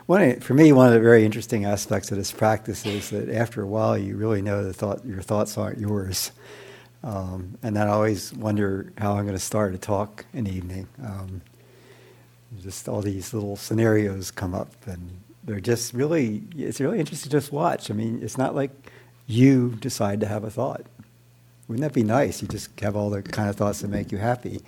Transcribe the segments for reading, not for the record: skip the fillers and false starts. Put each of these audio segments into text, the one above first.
For me, one of the very interesting aspects of this practice is that after a while, you really know your thoughts aren't yours. And then I always wonder how I'm going to start a talk in the evening. Just all these little scenarios come up, and they're just really, it's really interesting to just watch. I mean, it's not like you decide to have a thought. Wouldn't that be nice? You just have all the kind of thoughts that make you happy.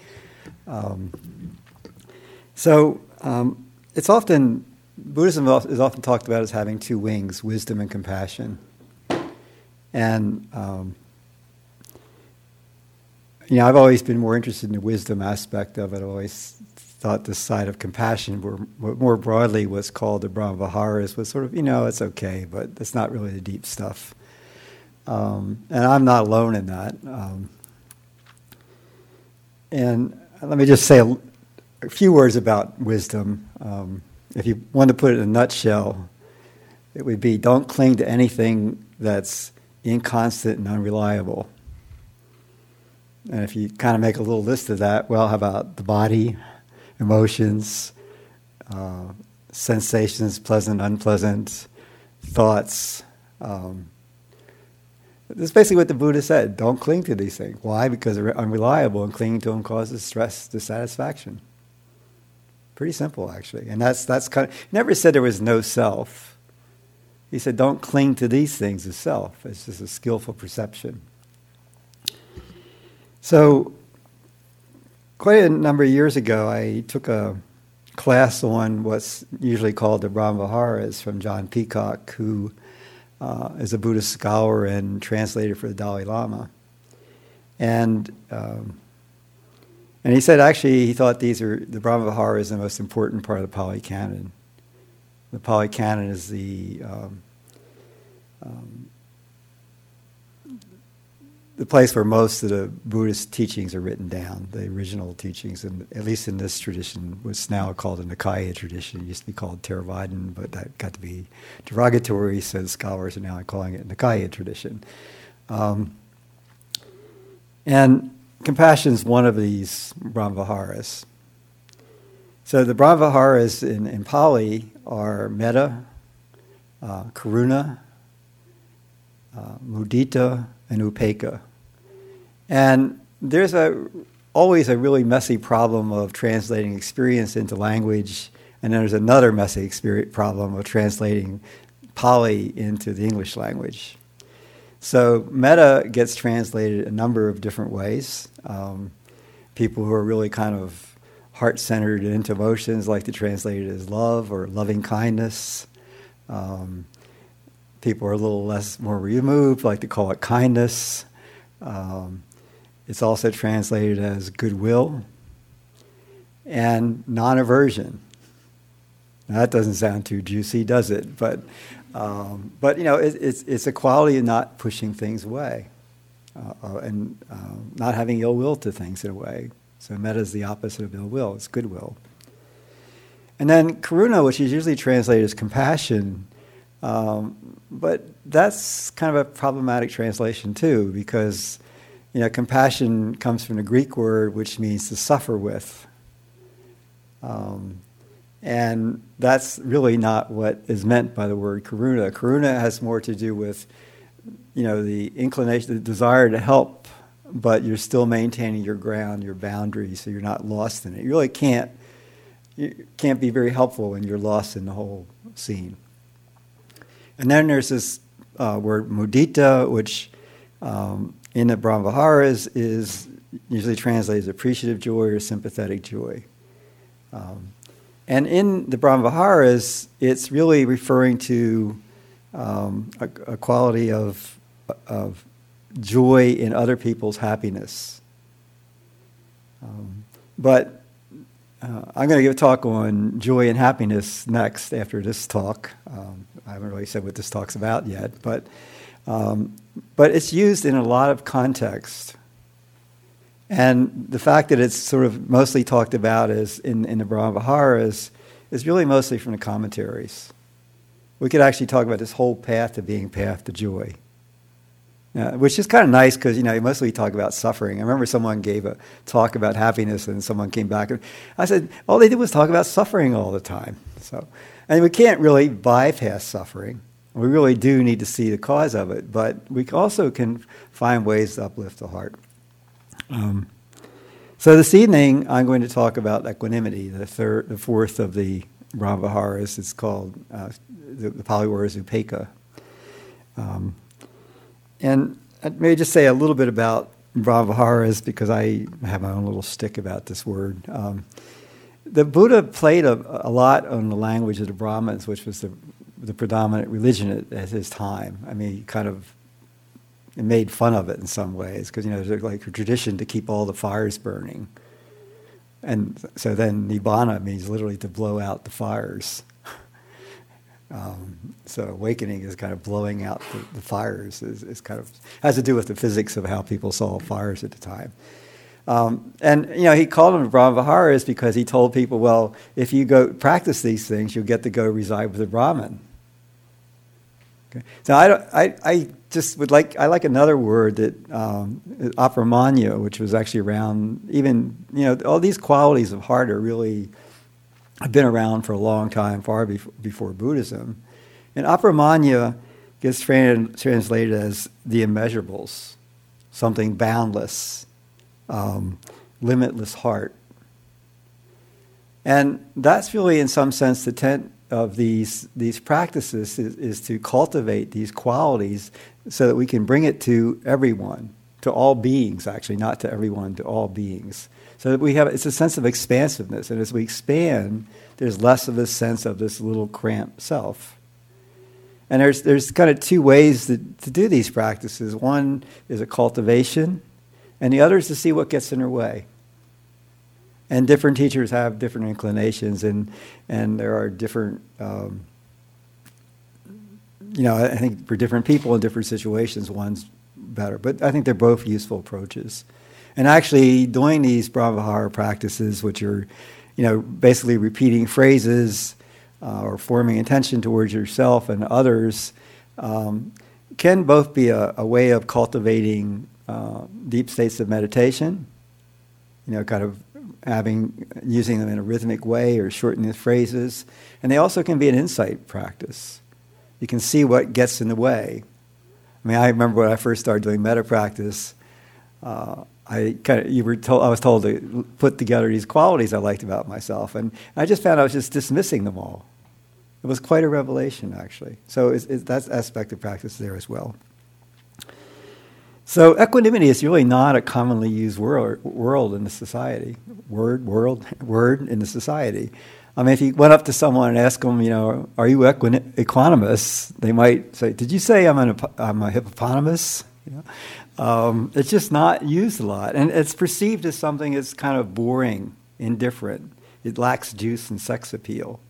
It's often, Buddhism is often talked about as having two wings, wisdom and compassion. And, I've always been more interested in the wisdom aspect of it. I've always thought this side of compassion, more broadly what's called the Brahmaviharas, was sort of, it's okay, but it's not really the deep stuff. And I'm not alone in that. And let me just say a few words about wisdom. If you want to put it in a nutshell, it would be don't cling to anything that's inconstant and unreliable. And if you kind of make a little list of that, well, how about the body, emotions, sensations, pleasant, unpleasant, thoughts. That's basically what the Buddha said. Don't cling to these things. Why? Because they're unreliable, and clinging to them causes stress, dissatisfaction. Pretty simple, actually. And that's kind of, he never said there was no self. He said, don't cling to these things as self. It's just a skillful perception. So, quite a number of years ago, I took a class on what's usually called the Brahmaviharas from John Peacock, who is a Buddhist scholar and translator for the Dalai Lama. And he said actually he thought the Brahmaviharas is the most important part of the Pali Canon. The Pali Canon is the place where most of the Buddhist teachings are written down, the original teachings, and at least in this tradition, what's now called the Nikaya tradition. It used to be called Theravadan, but that got to be derogatory, so the scholars are now calling it Nikaya tradition. And compassion is one of these Brahmaviharas. So the Brahmaviharas in Pali are metta, karuna, mudita, and upekkha. And there's always a really messy problem of translating experience into language, and then there's another messy problem of translating Pali into the English language. So metta gets translated a number of different ways. People who are really kind of heart-centered and into emotions like to translate it as love or loving kindness. People are a little more removed, like to call it kindness. It's also translated as goodwill and non-aversion. Now, that doesn't sound too juicy, does it? But it's a quality of not pushing things away and not having ill will to things in a way. So metta is the opposite of ill will; it's goodwill. And then karuna, which is usually translated as compassion. But that's kind of a problematic translation too, because compassion comes from the Greek word which means to suffer with, and that's really not what is meant by the word karuna. Karuna has more to do with the inclination, the desire to help, but you're still maintaining your ground, your boundaries, so you're not lost in it. You really can't be very helpful when you're lost in the whole scene. And then there's this word mudita, which in the Brahmaviharas is usually translated as appreciative joy or sympathetic joy. And in the Brahmaviharas, it's really referring to a quality of joy in other people's happiness. But I'm going to give a talk on joy and happiness next after this talk. I haven't really said what this talk's about yet, but it's used in a lot of context. And the fact that it's sort of mostly talked about as in the Brahmaviharas is really mostly from the commentaries. We could actually talk about this whole path to being path to joy. Which is kind of nice because, mostly we talk about suffering. I remember someone gave a talk about happiness and someone came back and I said, all they did was talk about suffering all the time. And we can't really bypass suffering. We really do need to see the cause of it, but we also can find ways to uplift the heart. So this evening, I'm going to talk about equanimity, the fourth of the Brahmaviharas. It's called, the Pali word is Upekkha. And I may just say a little bit about Brahmaviharas because I have my own little stick about this word. The Buddha played a lot on the language of the Brahmins, which was the predominant religion at his time. I mean, he kind of made fun of it in some ways because, there's like a tradition to keep all the fires burning. And so then Nibbana means literally to blow out the fires. So awakening is kind of blowing out the fires. Is kind of has to do with the physics of how people saw fires at the time. And he called them Brahmaviharas because he told people, well, if you go practice these things, you'll get to go reside with a Brahmin. Okay. So I just would like another word that apramanya, which was actually around even all these qualities of heart are really have been around for a long time, far before Buddhism. And apramanya gets translated as the immeasurables, something boundless, limitless heart. And that's really, in some sense, the intent of these practices is to cultivate these qualities so that we can bring it to everyone, to all beings, actually, not to everyone, to all beings. So that it's a sense of expansiveness, and as we expand, there's less of this sense of this little cramped self. And there's kind of two ways to do these practices. One is a cultivation, and the other is to see what gets in our way. And different teachers have different inclinations, and there are different, I think for different people in different situations, one's better. But I think they're both useful approaches. And actually doing these Brahmavihara practices, which are, basically repeating phrases or forming intention towards yourself and others, can both be a way of cultivating deep states of meditation, kind of using them in a rhythmic way or shortening the phrases. And they also can be an insight practice. You can see what gets in the way. I mean, I remember when I first started doing metta practice, I was told to put together these qualities I liked about myself, and I just found I was just dismissing them all. It was quite a revelation, actually. So that's aspect of practice there as well. So equanimity is really not a commonly used word in the society. Word in the society. I mean, if you went up to someone and asked them, are you equanimous? They might say, "Did you say I'm a hippopotamus?" It's just not used a lot, and it's perceived as something that's kind of boring, indifferent. It lacks juice and sex appeal.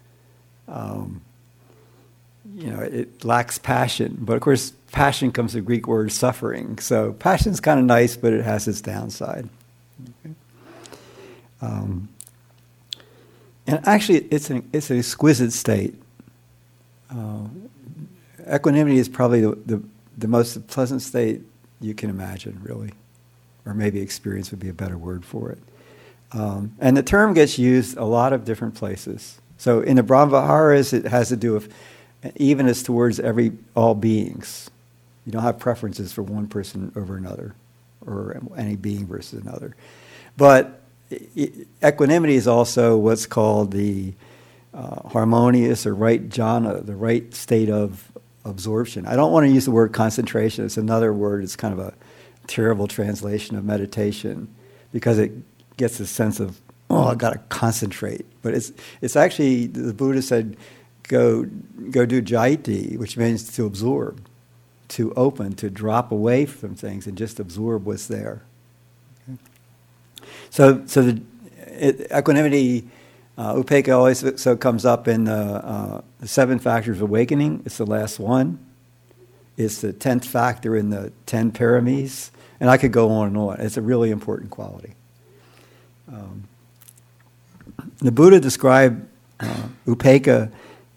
It lacks passion, but of course, passion comes from the Greek word suffering. So passion's kind of nice, but it has its downside. Okay. And actually, it's an exquisite state. Equanimity is probably the most pleasant state you can imagine, really. Or maybe experience would be a better word for it. And the term gets used a lot of different places. So in the Brahmaviharas, it has to do with evenness towards all beings. You don't have preferences for one person over another, or any being versus another. But equanimity is also what's called the harmonious or right jhana, the right state of absorption. I don't want to use the word concentration. It's another word. It's kind of a terrible translation of meditation because it gets a sense of, I've got to concentrate. But it's actually, the Buddha said, go do jaiti, which means to absorb, to open, to drop away from things and just absorb what's there. Okay. So the equanimity, upekkha always comes up in the 7 factors of awakening. It's the last one. It's the 10th factor in the 10 paramis. And I could go on and on. It's a really important quality. The Buddha described upekkha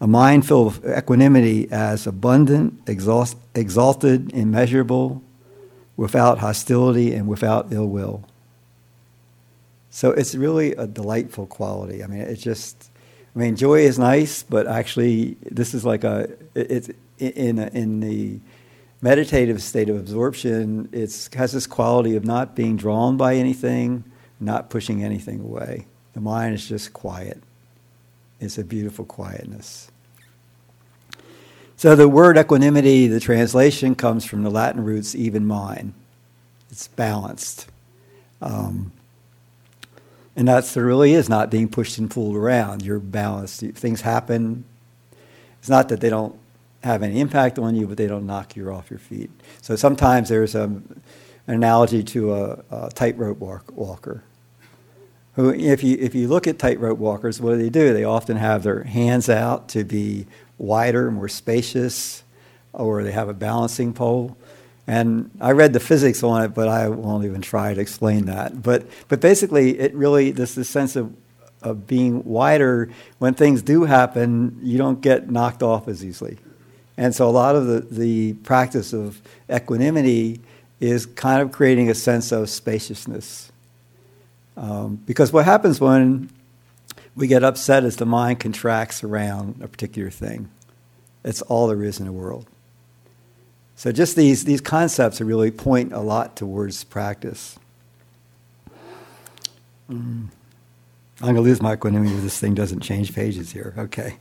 A mind full of equanimity as abundant, exalted, immeasurable, without hostility and without ill will. So it's really a delightful quality. I mean, joy is nice, but actually this is like it's in the meditative state of absorption, it has this quality of not being drawn by anything, not pushing anything away. The mind is just quiet. It's a beautiful quietness. So the word equanimity, the translation comes from the Latin roots even mind. It's balanced. And that's there really is not being pushed and pulled around. You're balanced. Things happen. It's not that they don't have any impact on you, but they don't knock you off your feet. So sometimes there's an analogy to a tightrope walker. Who, if you look at tightrope walkers, what do? They often have their hands out to be wider, more spacious, or they have a balancing pole. And I read the physics on it, but I won't even try to explain that. But basically, it really, this sense of being wider, when things do happen, you don't get knocked off as easily. And so a lot of the practice of equanimity is kind of creating a sense of spaciousness. Because what happens when we get upset is the mind contracts around a particular thing. It's all there is in the world. So just these concepts really point a lot towards practice. I'm going to lose my equanimity if this thing doesn't change pages here. Okay.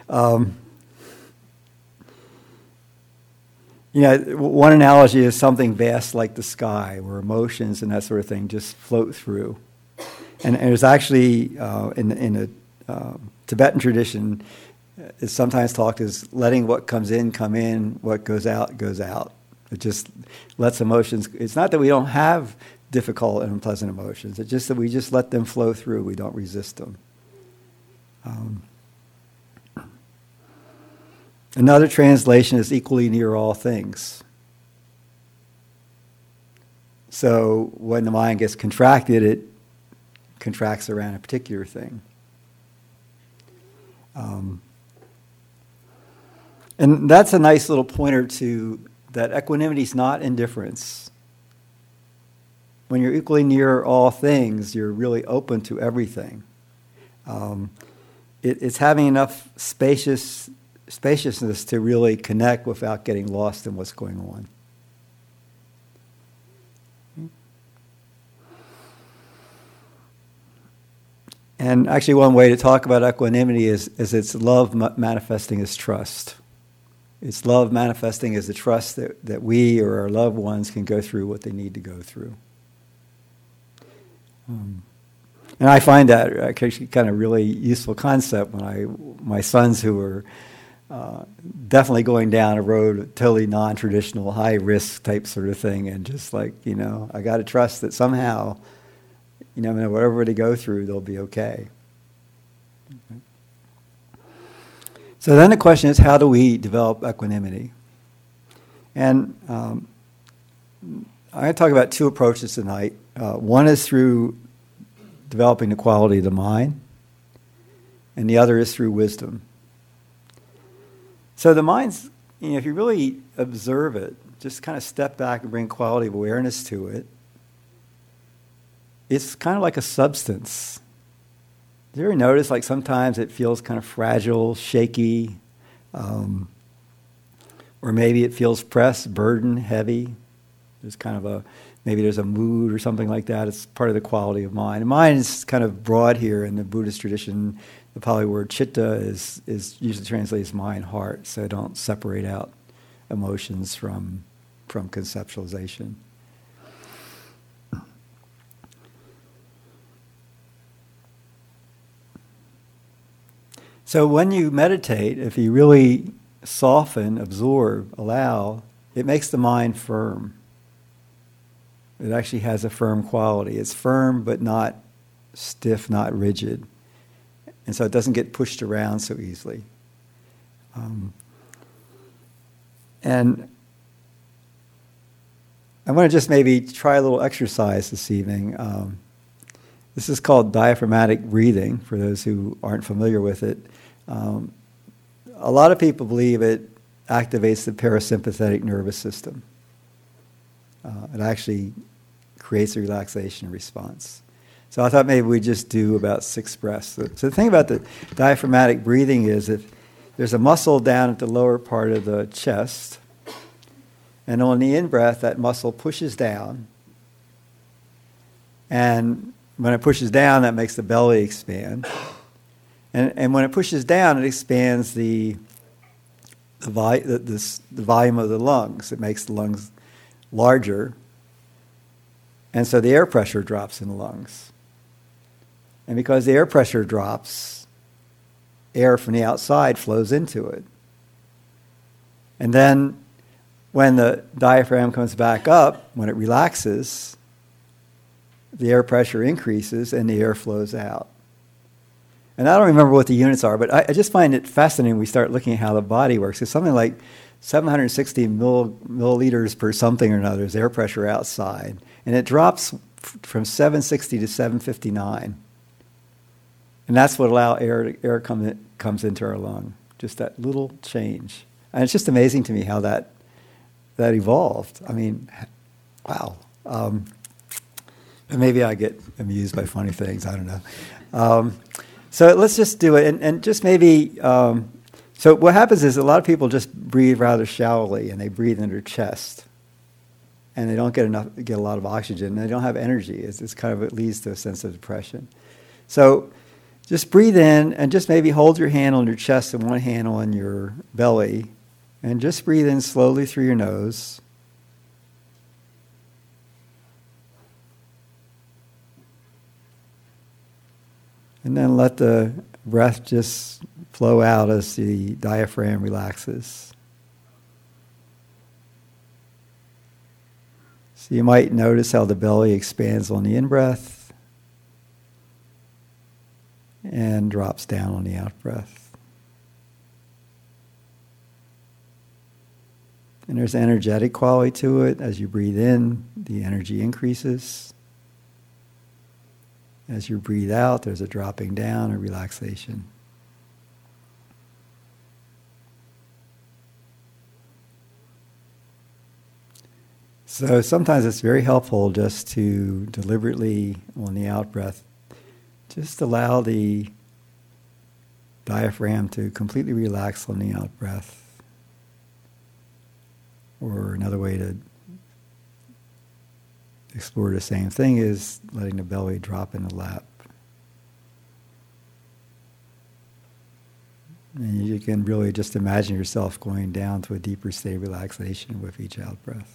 One analogy is something vast like the sky, where emotions and that sort of thing just float through. And there's actually, in the Tibetan tradition, it's sometimes talked as letting what comes in come in, what goes out goes out. It just lets emotions, it's not that we don't have difficult and unpleasant emotions, it's just that we just let them flow through, we don't resist them. Another translation is equally near all things. So when the mind gets contracted, it contracts around a particular thing. And that's a nice little pointer to that equanimity is not indifference. When you're equally near all things, you're really open to everything. It's having enough spaciousness to really connect without getting lost in what's going on. And actually one way to talk about equanimity is it's love manifesting as trust. It's love manifesting as the trust that we or our loved ones can go through what they need to go through. And I find that actually kind of really useful concept when my sons who were definitely going down a road, totally non-traditional, high-risk type sort of thing, and just like, I got to trust that somehow, whatever they go through, they'll be okay. So then the question is, how do we develop equanimity? And I'm going to talk about two approaches tonight. One is through developing the quality of the mind, and the other is through wisdom. So the mind's, if you really observe it, just kind of step back and bring quality of awareness to it, it's kind of like a substance. Do you ever notice, like sometimes it feels kind of fragile, shaky, or maybe it feels pressed, burdened, heavy. There's kind of maybe there's a mood or something like that. It's part of the quality of mind. And mind is kind of broad here in the Buddhist tradition. The Pali word chitta is usually translated as mind, heart, so don't separate out emotions from conceptualization. So when you meditate, if you really soften, absorb, allow, it makes the mind firm. It actually has a firm quality. It's firm but not stiff, not rigid. And so it doesn't get pushed around so easily. And I want to just maybe try a little exercise this evening. This is called diaphragmatic breathing, for those who aren't familiar with it. a lot of people believe it activates the parasympathetic nervous system. It actually creates a relaxation response. So I thought maybe we'd just do about 6 breaths. So the thing about the diaphragmatic breathing is that there's a muscle down at the lower part of the chest, and on the in-breath, that muscle pushes down. And when it pushes down, that makes the belly expand. And when it pushes down, it expands the volume of the lungs. It makes the lungs larger. And so the air pressure drops in the lungs. And because the air pressure drops, air from the outside flows into it. And then when the diaphragm comes back up, when it relaxes, the air pressure increases and the air flows out. And I don't remember what the units are, but I just find it fascinating when we start looking at how the body works. It's something like 760 milliliters per something or another is air pressure outside. And it drops from 760 to 759. And that's what allows air comes into our lung. Just that little change. And it's just amazing to me how that evolved. I mean, wow. Maybe I get amused by funny things. I don't know. So let's just do it. And just maybe... so what happens is a lot of people just breathe rather shallowly, and they breathe in their chest. And they don't get a lot of oxygen. And they don't have energy. It's kind of, it leads to a sense of depression. So just breathe in and just maybe hold your hand on your chest and one hand on your belly. And just breathe in slowly through your nose. And then let the breath just flow out as the diaphragm relaxes. So you might notice how the belly expands on the in-breath and drops down on the out-breath. And there's energetic quality to it. As you breathe in, the energy increases. As you breathe out, there's a dropping down, a relaxation. So sometimes it's very helpful just to deliberately, on the out-breath, just allow the diaphragm to completely relax on the out-breath. Or another way to explore the same thing is letting the belly drop in the lap. And you can really just imagine yourself going down to a deeper state of relaxation with each out-breath.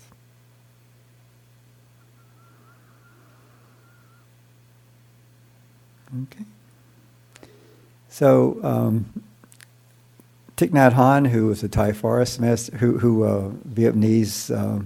Okay. So, Thich Nhat Hanh, who was a Thai forest master, who Vietnamese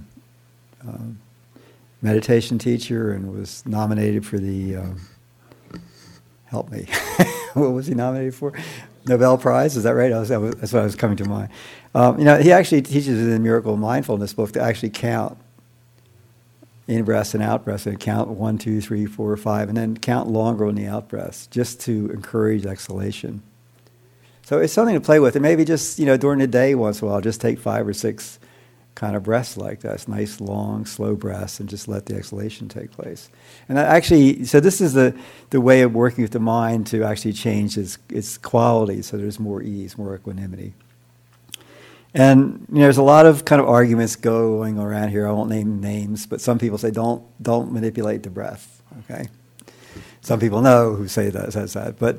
meditation teacher, and was nominated for the help me. What was he nominated for? Nobel Prize, is that right? That's what I was coming to mind. He actually teaches in the Miracle of Mindfulness book to actually count in-breaths and out-breaths, and count 1, 2, 3, 4, 5, and then count longer on the out-breaths, just to encourage exhalation. So it's something to play with, and maybe just during the day once in a while, just take 5 or 6 kind of breaths like that. It's nice, long, slow breaths, and just let the exhalation take place. And that actually, so this is the way of working with the mind to actually change its quality, so there's more ease, more equanimity. And there's a lot of kind of arguments going around here. I won't name names, but some people say don't manipulate the breath. Okay, some people know who says that, but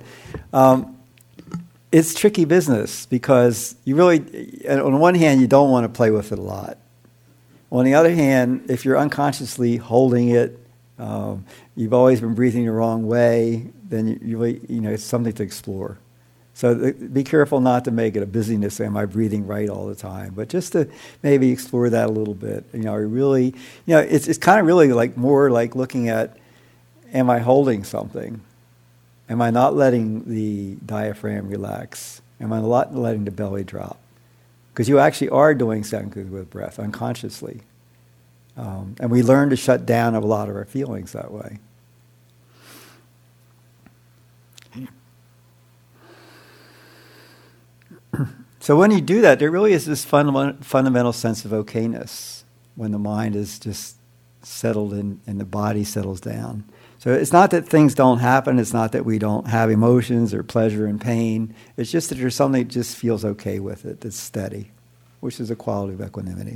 it's tricky business because you really, on one hand, you don't want to play with it a lot. On the other hand, if you're unconsciously holding it, you've always been breathing the wrong way, then you really, it's something to explore. So be careful not to make it a busyness. Am I breathing right all the time? But just to maybe explore that a little bit. Really, it's kind of really like more like looking at, am I holding something? Am I not letting the diaphragm relax? Am I not letting the belly drop? Because you actually are doing something with breath unconsciously. And we learn to shut down a lot of our feelings that way. So when you do that, there really is this fundamental sense of okayness when the mind is just settled in and the body settles down. So it's not that things don't happen. It's not that we don't have emotions or pleasure and pain. It's just that there's something that just feels okay with it, that's steady, which is a quality of equanimity.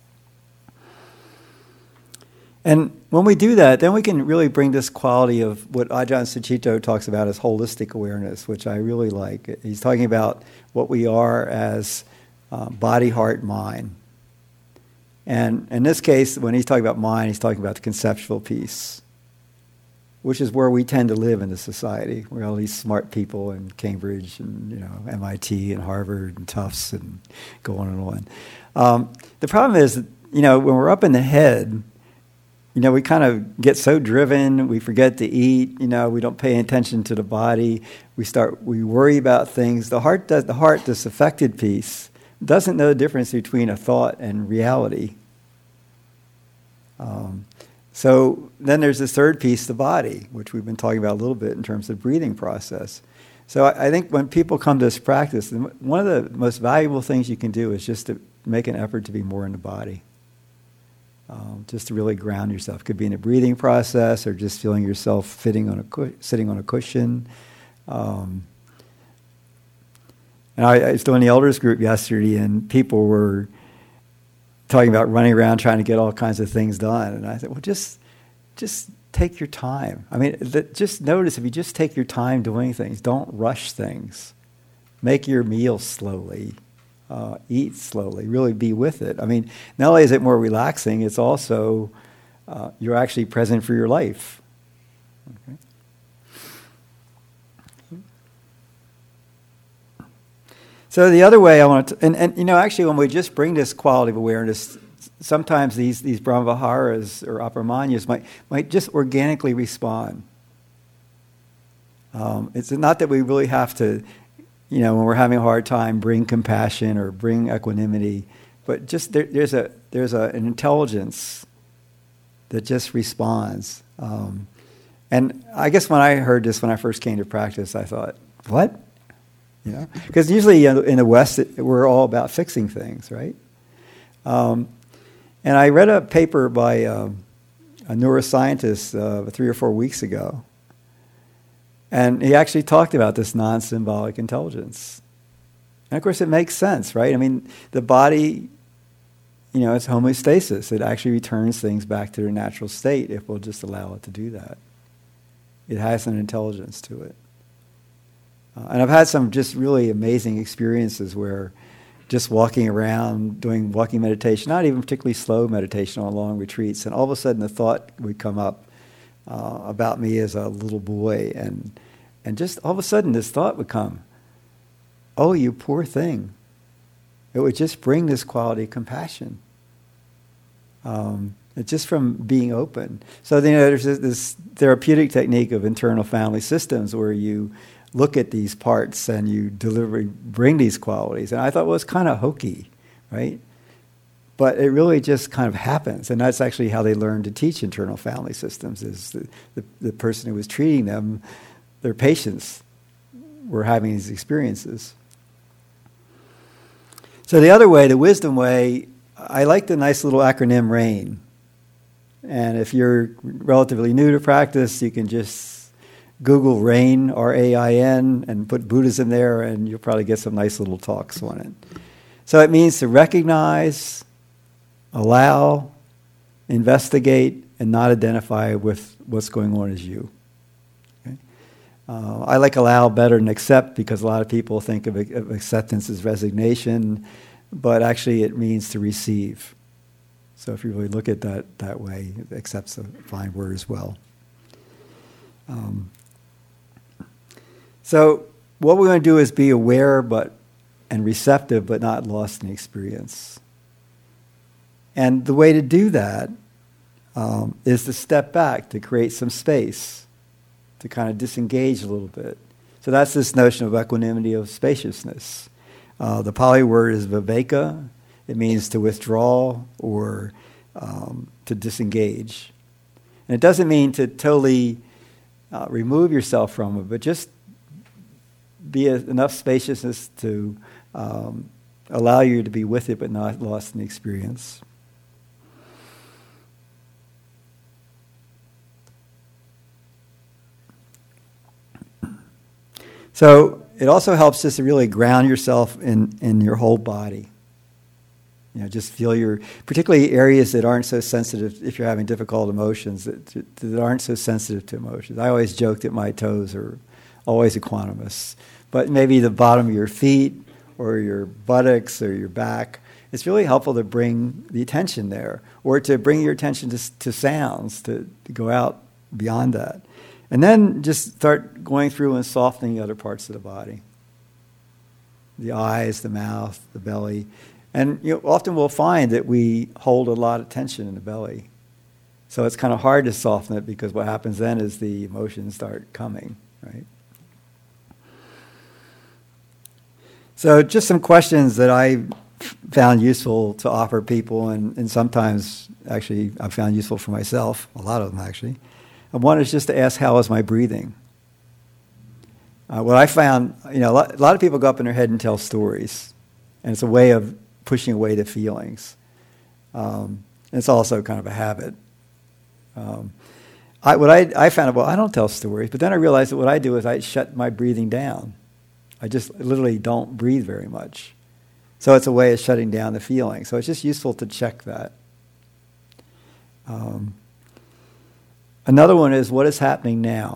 And when we do that, then we can really bring this quality of what Ajahn Sucitto talks about as holistic awareness, which I really like. He's talking about what we are as body, heart, mind. And in this case, when he's talking about mind, he's talking about the conceptual piece, which is where we tend to live in the society. We're all these smart people in Cambridge and MIT and Harvard and Tufts and go on and on. The problem is, when we're up in the head, we kind of get so driven, we forget to eat, we don't pay attention to the body, we worry about things. The heart, this affected piece, doesn't know the difference between a thought and reality. So then there's this third piece, the body, which we've been talking about a little bit in terms of the breathing process. So I think when people come to this practice, one of the most valuable things you can do is just to make an effort to be more in the body. Just to really ground yourself. It could be in a breathing process or just feeling yourself sitting on a cushion. And I was doing the elders group yesterday, and people were talking about running around trying to get all kinds of things done. And I said, well, just take your time. I mean, just notice if you just take your time doing things, don't rush things. Make your meal slowly. Eat slowly, really be with it. I mean, not only is it more relaxing, it's also, you're actually present for your life. Okay. So the other way I want to, and actually when we just bring this quality of awareness, sometimes these brahmaviharas or aparamanyas might just organically respond. It's not that we really have to, when we're having a hard time, bring compassion or bring equanimity, but just there's an intelligence that just responds. And I guess when I heard this when I first came to practice, I thought, what? Because usually in the West we're all about fixing things, right? And I read a paper by a neuroscientist 3 or 4 weeks ago. And he actually talked about this non-symbolic intelligence. And of course it makes sense, right? I mean, the body, it's homeostasis. It actually returns things back to their natural state if we'll just allow it to do that. It has an intelligence to it. And I've had some just really amazing experiences where just walking around, doing walking meditation, not even particularly slow meditation on long retreats, and all of a sudden a thought would come up about me as a little boy, and just all of a sudden this thought would come, oh, you poor thing. It would just bring this quality of compassion. It's just from being open. So there's this therapeutic technique of internal family systems where you look at these parts and you bring these qualities. And I thought, well, it's kind of hokey, right? But it really just kind of happens. And that's actually how they learned to teach internal family systems, is the person who was treating them, their patients were having these experiences. So the other way, the wisdom way, I like the nice little acronym RAIN. And if you're relatively new to practice, you can just Google RAIN, R-A-I-N, and put Buddhism there, and you'll probably get some nice little talks on it. So it means to recognize, allow, investigate, and not identify with what's going on as you. Okay? I like allow better than accept, because a lot of people think of acceptance as resignation, but actually it means to receive. So if you really look at that way, accept's a fine word as well. So what we're going to do is be aware and receptive, but not lost in experience. And the way to do that is to step back, to create some space, to kind of disengage a little bit. So that's this notion of equanimity, of spaciousness. The Pali word is viveka. It means to withdraw or to disengage. And it doesn't mean to totally remove yourself from it, but just be enough spaciousness to allow you to be with it but not lost in the experience. So it also helps just to really ground yourself in your whole body. Just feel particularly areas that aren't so sensitive, if you're having difficult emotions, that aren't so sensitive to emotions. I always joke that my toes are always equanimous. But maybe the bottom of your feet or your buttocks or your back, it's really helpful to bring the attention there, or to bring your attention to sounds, to go out beyond that. And then just start going through and softening the other parts of the body. The eyes, the mouth, the belly. And often we'll find that we hold a lot of tension in the belly. So it's kind of hard to soften it, because what happens then is the emotions start coming, right? So just some questions that I found useful to offer people, and sometimes actually I've found useful for myself, a lot of them actually. And one is just to ask, how is my breathing? What I found, a lot of people go up in their head and tell stories, and it's a way of pushing away the feelings. It's also kind of a habit. I found, I don't tell stories, but then I realized that what I do is I shut my breathing down. I just literally don't breathe very much. So it's a way of shutting down the feeling. So it's just useful to check that. Another one is, what is happening now?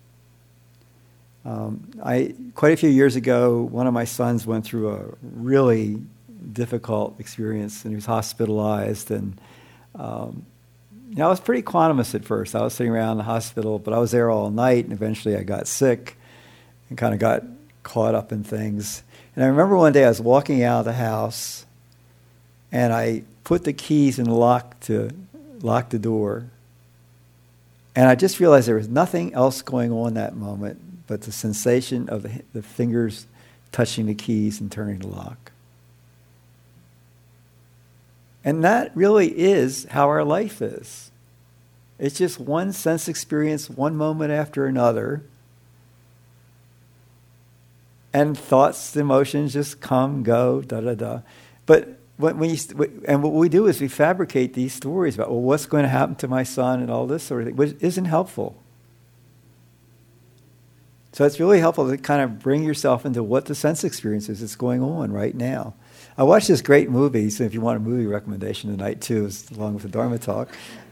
Quite a few years ago, one of my sons went through a really difficult experience, and he was hospitalized. And I was pretty equanimous at first. I was sitting around the hospital, but I was there all night, and eventually I got sick and kind of got caught up in things. And I remember one day I was walking out of the house, and I put the keys in the lock to lock the door. And I just realized there was nothing else going on that moment but the sensation of the fingers touching the keys and turning the lock. And that really is how our life is. It's just one sense experience, one moment after another. And thoughts, emotions just come, go, da-da-da. But what we do is we fabricate these stories about, what's going to happen to my son and all this sort of thing, which isn't helpful. So it's really helpful to kind of bring yourself into what the sense experience is that's going on right now. I watched this great movie, so if you want a movie recommendation tonight too, along with the Dharma talk,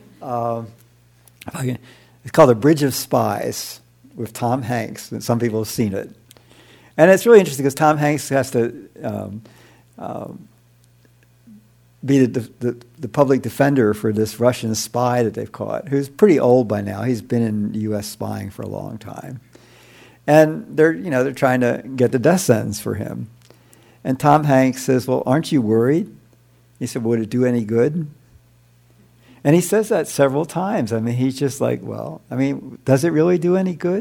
it's called The Bridge of Spies with Tom Hanks, and some people have seen it. And it's really interesting because Tom Hanks has to be the public defender for this Russian spy that they've caught, who's pretty old by now. He's been in U.S. spying for a long time. And they're trying to get the death sentence for him. And Tom Hanks says, well, aren't you worried? He said, would it do any good? And he says that several times. I mean, he's just like, does it really do any good?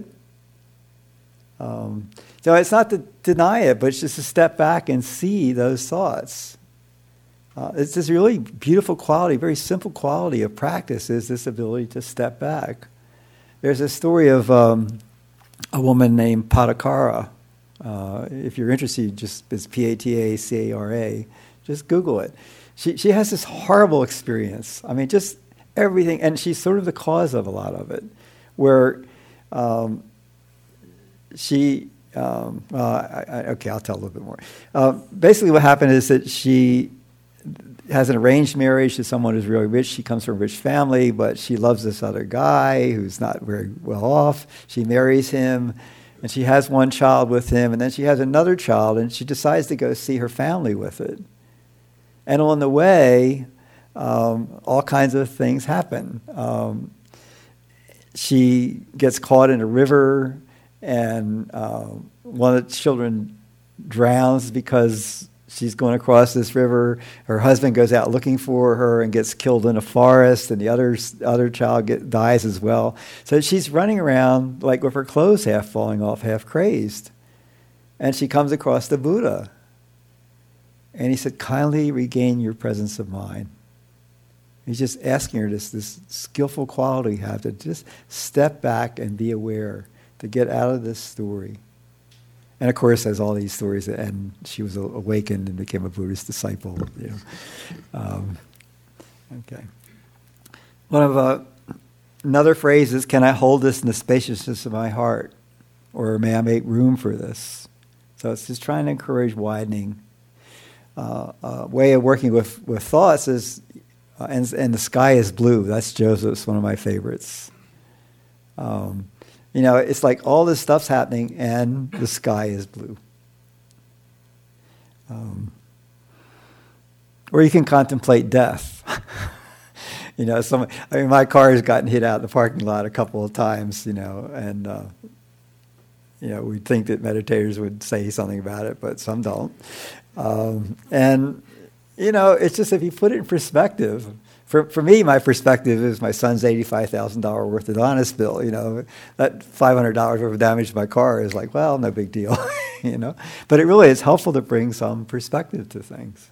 So it's not to deny it, but it's just to step back and see those thoughts. It's this really beautiful quality, very simple quality of practice, is this ability to step back. There's a story of a woman named Padakara. If you're interested, it's P-A-T-A-C-A-R-A. Just Google it. She has this horrible experience. I mean, just everything, and she's sort of the cause of a lot of it, where okay, I'll tell a little bit more. Basically what happened is that she has an arranged marriage to someone who's really rich. She comes from a rich family, but she loves this other guy who's not very well off. She marries him, and she has one child with him, and then she has another child, and she decides to go see her family with it. And on the way, all kinds of things happen. She gets caught in a river, and one of the children drowns because she's going across this river. Her husband goes out looking for her and gets killed in a forest, and the other child dies as well. So she's running around like with her clothes half falling off, half crazed. And she comes across the Buddha. And he said, kindly regain your presence of mind. He's just asking her this skillful quality you have to just step back and be aware, to get out of this story. And of course, there's all these stories, and she was awakened and became a Buddhist disciple. Okay. One of another phrase is, "Can I hold this in the spaciousness of my heart, or may I make room for this?" So it's just trying to encourage widening. Way of working with thoughts is, and the sky is blue. That's Joseph's, one of my favorites. It's like all this stuff's happening and the sky is blue. Or you can contemplate death. My car has gotten hit out in the parking lot a couple of times, and we'd think that meditators would say something about it, but some don't. It's just, if you put it in perspective, for me, my perspective is my son's $85,000 orthodontist bill. That $500 worth of damage to my car is like, well, no big deal. But it really is helpful to bring some perspective to things.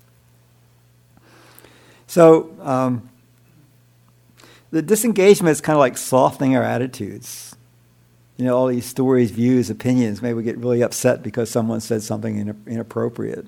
So the disengagement is kind of like softening our attitudes. All these stories, views, opinions. Maybe we get really upset because someone said something inappropriate.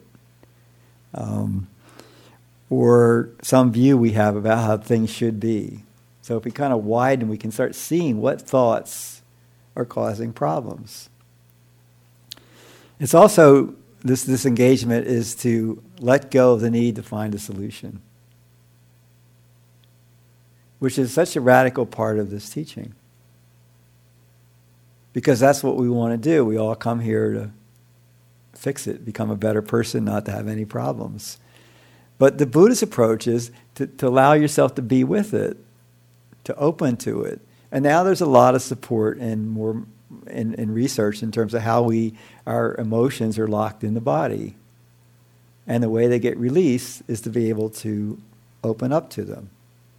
Or some view we have about how things should be. So if we kind of widen, we can start seeing what thoughts are causing problems. It's also, this disengagement is to let go of the need to find a solution, which is such a radical part of this teaching. Because that's what we want to do. We all come here to fix it, become a better person, not to have any problems. But the Buddhist approach is to allow yourself to be with it, to open to it. And now there's a lot of support and more in research in terms of how our emotions are locked in the body. And the way they get released is to be able to open up to them.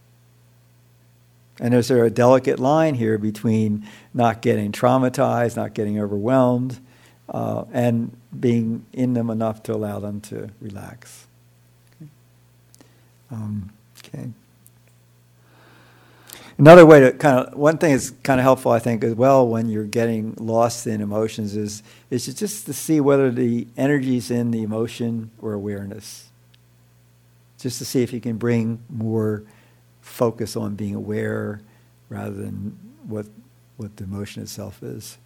And there's a delicate line here between not getting traumatized, not getting overwhelmed, and being in them enough to allow them to relax. Okay. Another way to one thing that's kind of helpful, I think, as well, when you're getting lost in emotions is just to see whether the energy's in the emotion or awareness. Just to see if you can bring more focus on being aware rather than what the emotion itself is.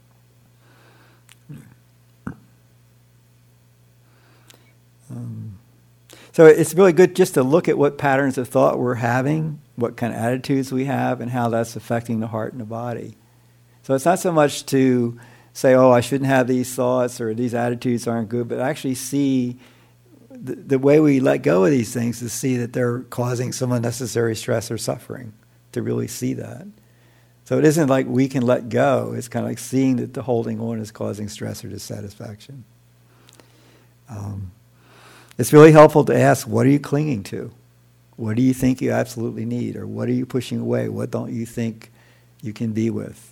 So it's really good just to look at what patterns of thought we're having, what kind of attitudes we have, and how that's affecting the heart and the body. So it's not so much to say, oh, I shouldn't have these thoughts or these attitudes aren't good, but actually see the way we let go of these things is see that they're causing some unnecessary stress or suffering, to really see that. So it isn't like we can let go. It's kind of like seeing that the holding on is causing stress or dissatisfaction. It's really helpful to ask, what are you clinging to? What do you think you absolutely need? Or what are you pushing away? What don't you think you can be with?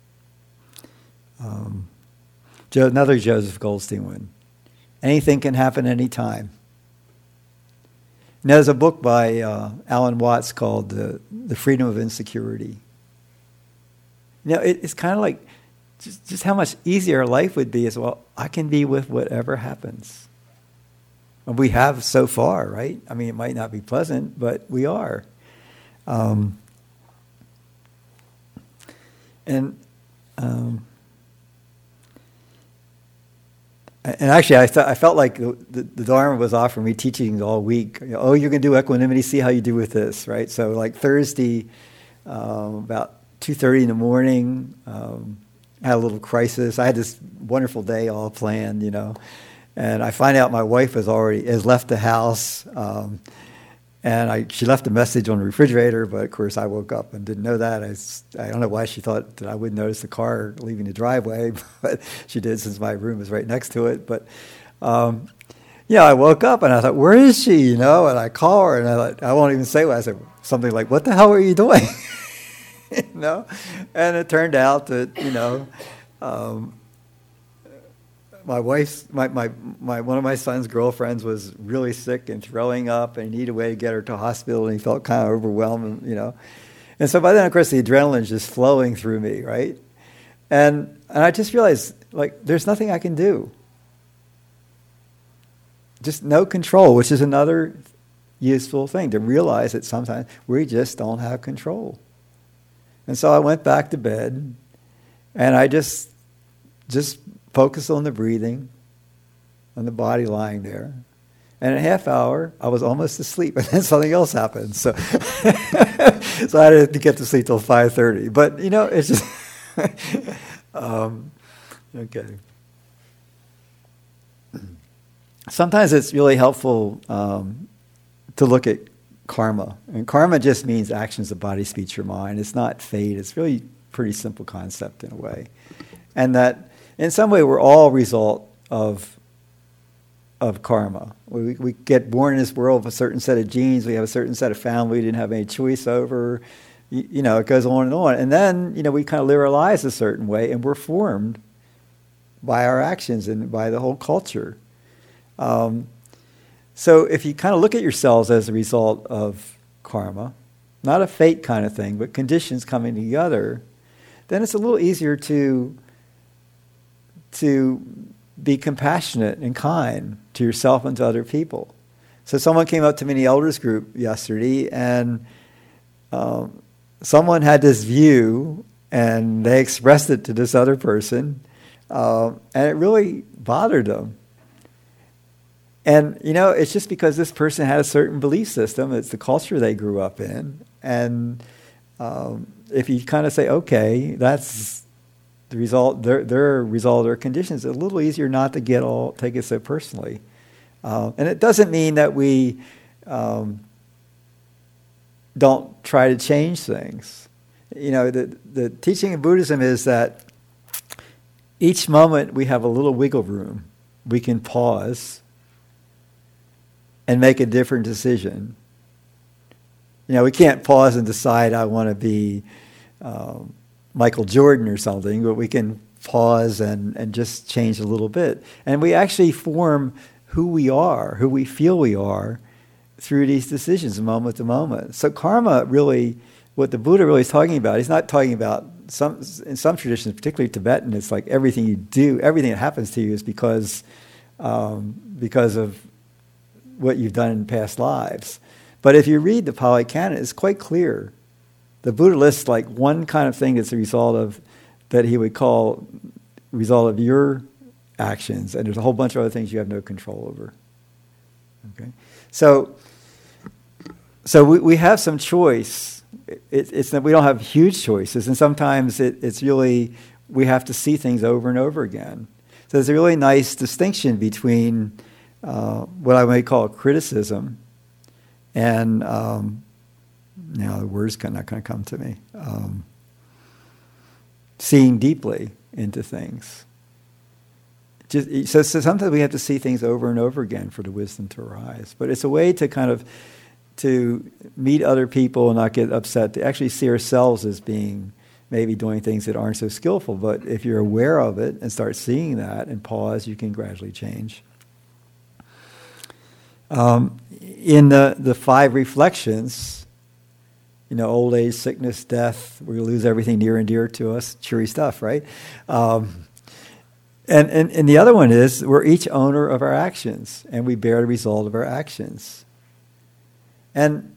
Another Joseph Goldstein one. Anything can happen anytime. And there's a book by Alan Watts called The Freedom of Insecurity. It's kind of like just how much easier life would be as well. I can be with whatever happens. And we have so far, right? I mean, it might not be pleasant, but we are. And actually, I felt like the Dharma was offering me teachings all week. Oh, you're going to do equanimity, see how you do with this, right? So like Thursday, about 2:30 in the morning, I had a little crisis. I had this wonderful day all planned, And I find out my wife has left the house, and she left a message on the refrigerator. But of course, I woke up and didn't know that. I don't know why she thought that I wouldn't notice the car leaving the driveway, but she did since my room is right next to it. But I woke up and I thought, "Where is she?" And I call her and I thought, I won't even say what I said. Something like, "What the hell are you doing?" And it turned out that my wife's one of my son's girlfriends was really sick and throwing up, and he needed a way to get her to hospital, and he felt kind of overwhelmed, And so by then, of course, the adrenaline's just flowing through me, right? And I just realized, like, there's nothing I can do. Just no control, which is another useful thing, to realize that sometimes we just don't have control. And so I went back to bed, and I just focused on the breathing, on the body lying there. And in a half hour, I was almost asleep, and then something else happened. So, so I had to get to sleep till 5:30. But it's just okay. Sometimes it's really helpful to look at karma, and karma just means actions of body, speech, or mind. It's not fate. It's really a pretty simple concept in a way, and that in some way we're all a result of karma. We get born in this world with a certain set of genes. We have a certain set of family we didn't have any choice over. It goes on. And then, we kind of live our lives a certain way, and we're formed by our actions and by the whole culture. So if you kind of look at yourselves as a result of karma, not a fate kind of thing, but conditions coming together, then it's a little easier to be compassionate and kind to yourself and to other people. So someone came up to me in the elders group yesterday, and someone had this view, and they expressed it to this other person, and it really bothered them. And, it's just because this person had a certain belief system. It's the culture they grew up in. And if you kind of say, okay, that's the result, their result of their conditions, it's a little easier not to take it so personally. And it doesn't mean that we don't try to change things. The teaching of Buddhism is that each moment we have a little wiggle room. We can pause and make a different decision. We can't pause and decide I want to be Michael Jordan or something, but we can pause and just change a little bit. And we actually form who we are, who we feel we are, through these decisions, moment to moment. So karma really, what the Buddha really is talking about, he's not talking about, in some traditions, particularly Tibetan, it's like everything you do, everything that happens to you is because of what you've done in past lives. But if you read the Pali Canon, it's quite clear. The Buddha lists like one kind of thing that's a result of, that he would call result of your actions, and there's a whole bunch of other things you have no control over. Okay, so we have some choice. It's that we don't have huge choices, and sometimes it's really we have to see things over and over again. So there's a really nice distinction between what I might call criticism, and now the word's not going to come to me. Seeing deeply into things. So sometimes we have to see things over and over again for the wisdom to arise. But it's a way to kind of to meet other people and not get upset, to actually see ourselves as being maybe doing things that aren't so skillful. But if you're aware of it and start seeing that and pause, you can gradually change. In the 5 reflections, old age, sickness, death, we lose everything near and dear to us, cheery stuff, right? And the other one is, we're each owner of our actions, and we bear the result of our actions. And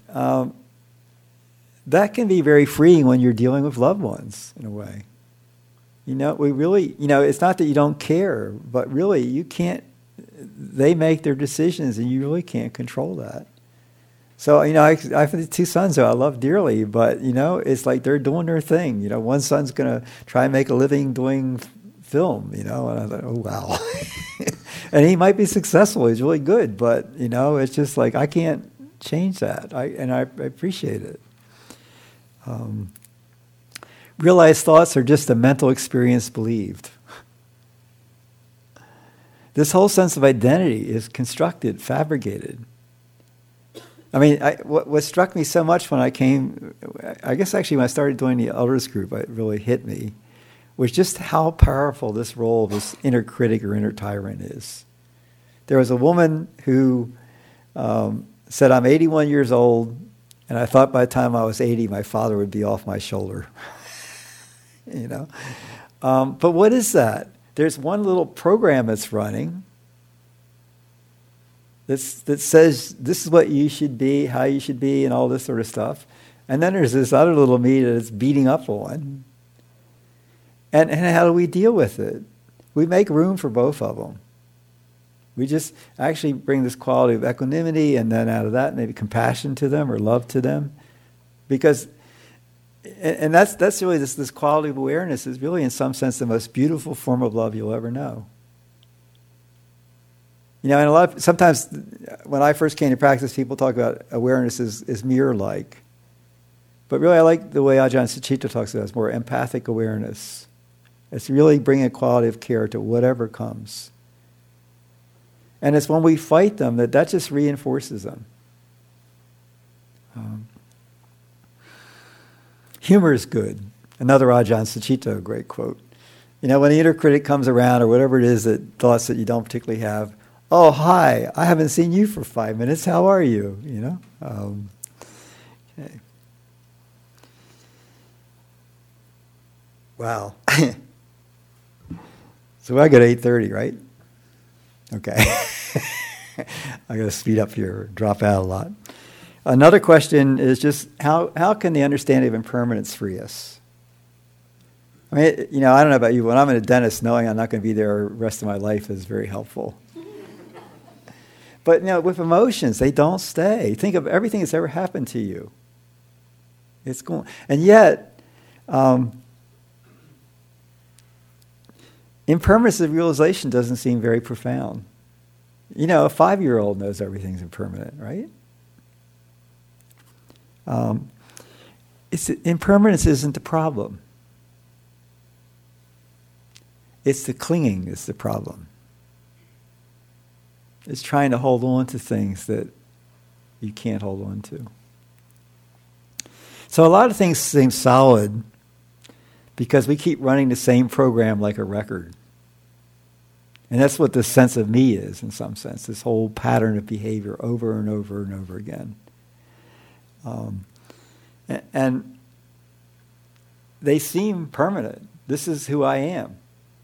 that can be very freeing when you're dealing with loved ones, in a way. We really, it's not that you don't care, but really you can't, they make their decisions, and you really can't control that. So, I have 2 sons who I love dearly, but, it's like they're doing their thing. One son's going to try and make a living doing film, and I thought, oh, wow. And he might be successful. He's really good, but, it's just like, I can't change that. I appreciate it. Realized thoughts are just a mental experience believed. This whole sense of identity is constructed, fabricated. I mean, what struck me so much when I came, I guess actually when I started doing the elders group, it really hit me, was just how powerful this role of this inner critic or inner tyrant is. There was a woman who said, I'm 81 years old, and I thought by the time I was 80, my father would be off my shoulder. But what is that? There's one little program that's running that says this is what you should be, how you should be, and all this sort of stuff. And then there's this other little me that's beating up on. And how do we deal with it? We make room for both of them. We just actually bring this quality of equanimity, and then out of that, maybe compassion to them or love to them. Because, and that's really this quality of awareness is really, in some sense, the most beautiful form of love you'll ever know. You know, and sometimes when I first came to practice, people talk about awareness as mirror-like. But really, I like the way Ajahn Sucitto talks about it. It's more empathic awareness. It's really bringing a quality of care to whatever comes. And it's when we fight them that just reinforces them. Humor is good. Another Ajahn Sucitto, great quote. You know, when the inner critic comes around, or whatever it is, that thoughts that you don't particularly have, oh, hi, I haven't seen you for 5 minutes. How are you? You know? Okay. Wow. So I got 8:30, right? Okay. I got to speed up here, drop out a lot. Another question is just how can the understanding of impermanence free us? I mean, you know, I don't know about you, when I'm in a dentist, knowing I'm not going to be there the rest of my life is very helpful. But, you know, with emotions, they don't stay. Think of everything that's ever happened to you. It's going, and yet, impermanence of realization doesn't seem very profound. You know, a 5-year-old knows everything's impermanent, right? Impermanence isn't the problem. It's the clinging that's the problem. It's trying to hold on to things that you can't hold on to. So a lot of things seem solid because we keep running the same program like a record. And that's what this sense of me is, in some sense, this whole pattern of behavior over and over and over again. And they seem permanent. This is who I am.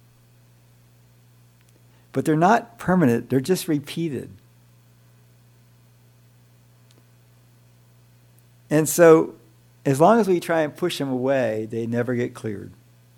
But they're not permanent, they're just repeated. And so, as long as we try and push them away, they never get cleared.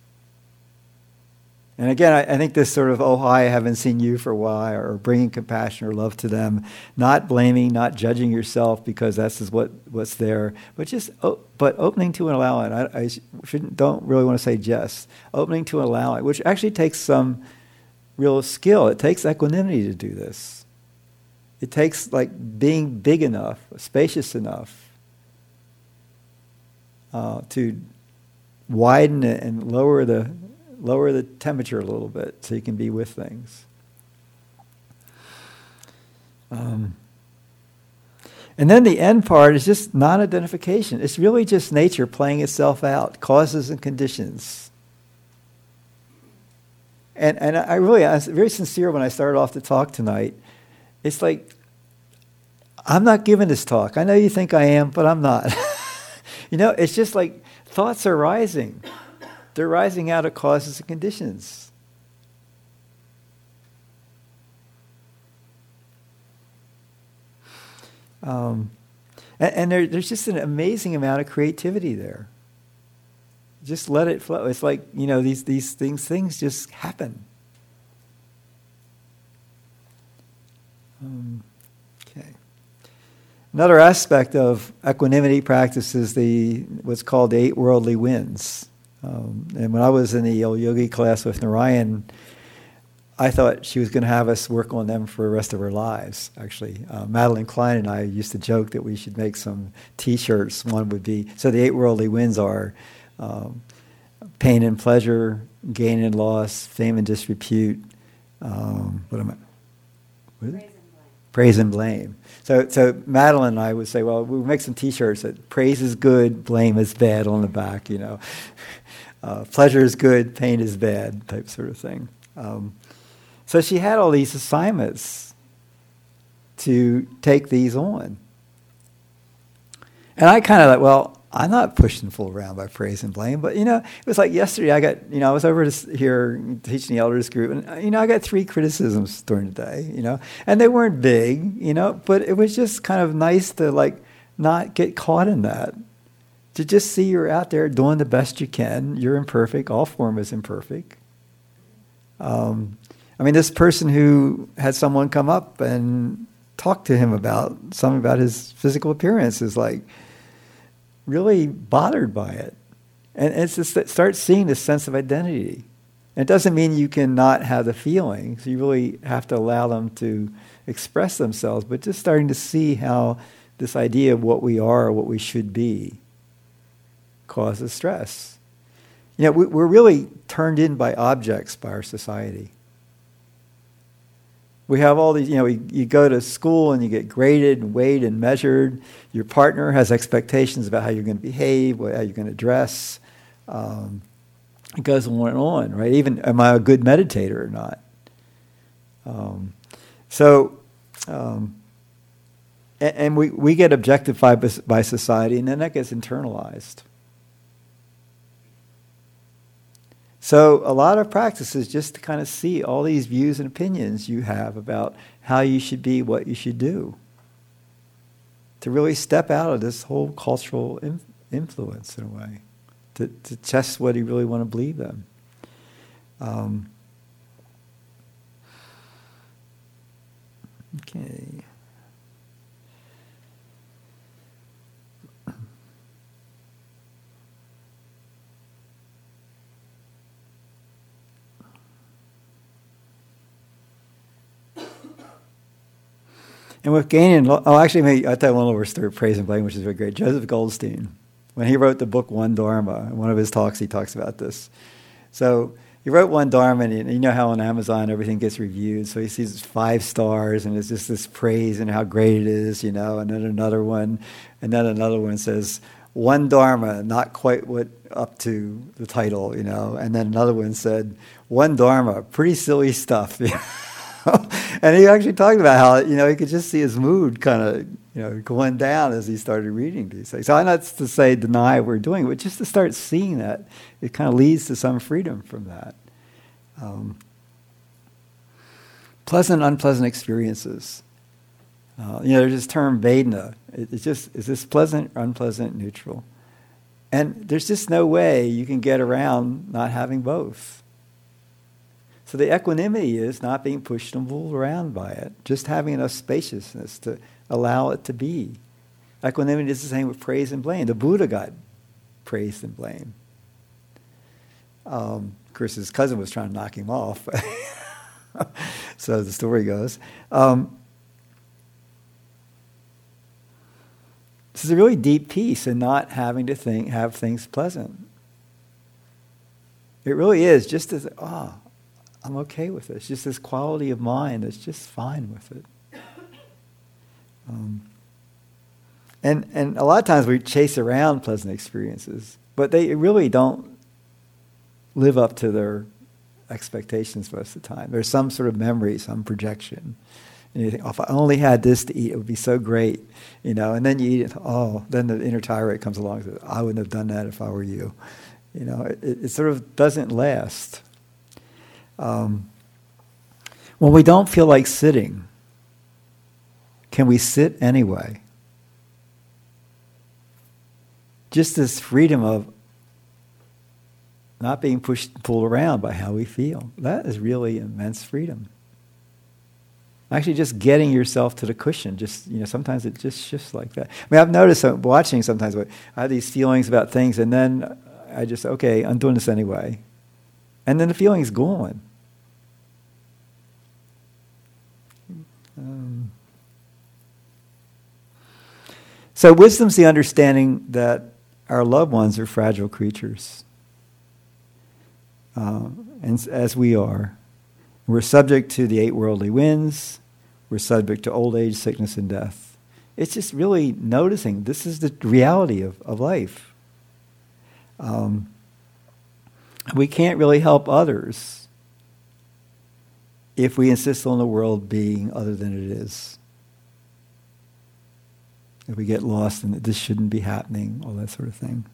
And again, I think this sort of, oh, hi, I haven't seen you for a while, or bringing compassion or love to them, not blaming, not judging yourself because that's just what's there, but just but opening to and allowing. I don't really want to say just. Opening to and allowing, which actually takes some real skill. It takes equanimity to do this. It takes like being big enough, spacious enough to widen it and lower the temperature a little bit so you can be with things. And then the end part is just non-identification. It's really just nature playing itself out, causes and conditions. And I was very sincere when I started off the talk tonight. It's like, I'm not giving this talk. I know you think I am, but I'm not. You know, it's just like thoughts are rising. They're rising out of causes and conditions. And there's just an amazing amount of creativity there. Just let it flow. It's like, you know, these things just happen. Okay. Another aspect of equanimity practice is what's called the 8 worldly winds. And when I was in the old yogi class with Narayan, I thought she was going to have us work on them for the rest of our lives, actually. Madeline Klein and I used to joke that we should make some T-shirts. One would be, so the 8 worldly winds are pain and pleasure, gain and loss, fame and disrepute. Praise and blame. So Madeline and I would say, well, we'll make some T-shirts that praise is good, blame is bad on the back, you know. Pleasure is good, pain is bad, type sort of thing. So she had all these assignments to take these on. And I kind of thought, well, I'm not pushed and pulled around by praise and blame, but it was like yesterday. I was over here teaching the elders group, and I got 3 criticisms during the day, and they weren't big, but it was just kind of nice to like not get caught in that, to just see you're out there doing the best you can. You're imperfect. All form is imperfect. This person who had someone come up and talk to him about something about his physical appearance is like really bothered by it. And it's just start seeing this sense of identity. And it doesn't mean you cannot have the feelings. You really have to allow them to express themselves, but just starting to see how this idea of what we are, or what we should be, causes stress. We're really turned in by objects by our society. We have all these, you go to school and you get graded and weighed and measured. Your partner has expectations about how you're going to behave, how you're going to dress. It goes on, right? Even, am I a good meditator or not? And we get objectified by society, and then that gets internalized. So a lot of practice is just to kind of see all these views and opinions you have about how you should be, what you should do. To really step out of this whole cultural influence in a way. To test what you really want to believe in. Okay. And with gaining, actually, I'll tell one little story of praise and blame, which is very great. Joseph Goldstein, when he wrote the book One Dharma, in one of his talks, he talks about this. So he wrote One Dharma, and you know how on Amazon everything gets reviewed. So he sees 5 stars, and it's just this praise and how great it is, and then another one says, One Dharma, not quite up to the title, and then another one said, One Dharma, pretty silly stuff. And he actually talked about how, he could just see his mood kind of, going down as he started reading these things. So I'm not to say deny what we're doing, but just to start seeing that, it kind of leads to some freedom from that. Pleasant, unpleasant experiences. There's this term Vedana. It's just, is this pleasant, unpleasant, neutral? And there's just no way you can get around not having both. So the equanimity is not being pushed and pulled around by it, just having enough spaciousness to allow it to be. Equanimity is the same with praise and blame. The Buddha got praised and blamed. Of course, his cousin was trying to knock him off. So the story goes. This is a really deep peace in not having to have things pleasant. It really is just as, I'm okay with this. Just this quality of mind that's just fine with it. And a lot of times we chase around pleasant experiences, but they really don't live up to their expectations most of the time. There's some sort of memory, some projection. And you think, if I only had this to eat, it would be so great. And then you eat it, then the inner tirade comes along and says, I wouldn't have done that if I were you. It sort of doesn't last. When we don't feel like sitting, can we sit anyway? Just this freedom of not being pushed and pulled around by how we feel. That is really immense freedom. Actually just getting yourself to the cushion, sometimes it just shifts like that. I've noticed watching sometimes, I have these feelings about things and then I just, okay, I'm doing this anyway. And then the feeling's gone. So wisdom's the understanding that our loved ones are fragile creatures. And as we are. We're subject to the 8 worldly winds. We're subject to old age, sickness, and death. It's just really noticing this is the reality of life. We can't really help others if we insist on the world being other than it is. If we get lost in that this shouldn't be happening, all that sort of thing.